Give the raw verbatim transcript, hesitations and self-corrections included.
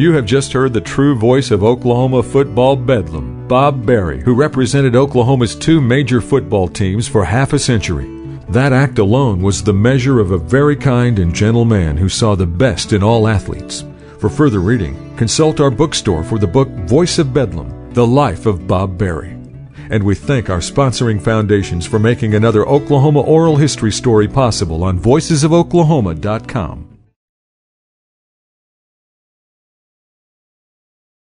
You have just heard the true voice of Oklahoma football bedlam, Bob Berry, who represented Oklahoma's two major football teams for half a century. That act alone was the measure of a very kind and gentle man who saw the best in all athletes. For further reading, consult our bookstore for the book Voice of Bedlam, The Life of Bob Berry. And we thank our sponsoring foundations for making another Oklahoma oral history story possible on voices of oklahoma dot com.